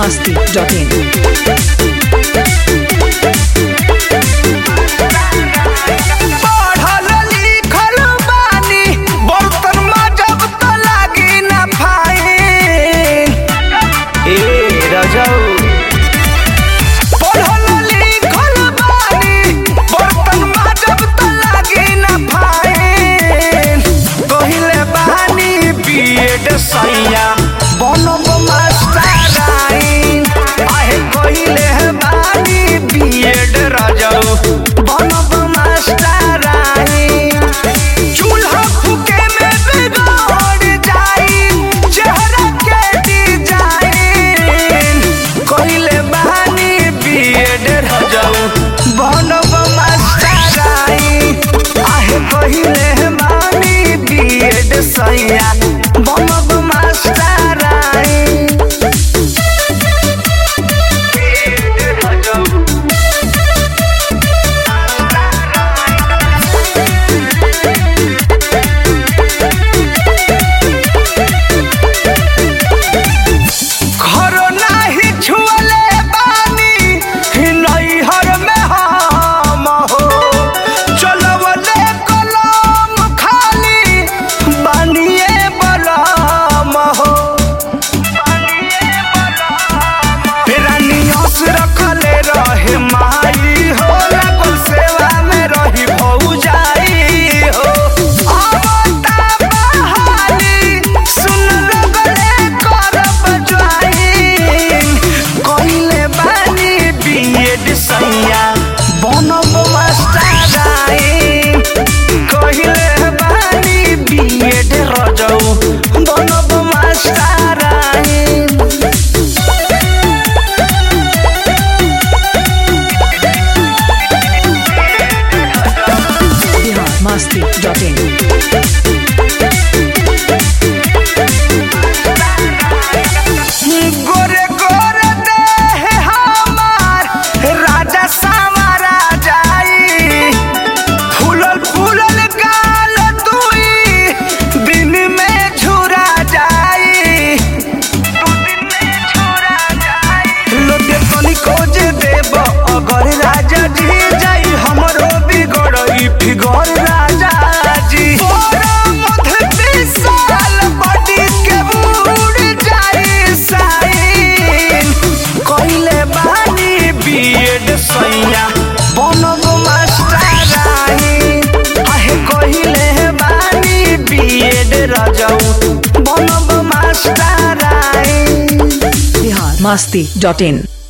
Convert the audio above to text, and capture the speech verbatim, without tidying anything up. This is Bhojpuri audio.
masti dot in. masti dot in. गोरे गोरे देह हमार राजा सावरा जाई, फूलल फूलल गाल दुई दिन में झुरा जाई, दू दिन में झुरा जाई। लोटे तनी खोजे देब अगर राजा जी जाई, हमरो बिगड़ई फिगर राजा जी। masti dot in.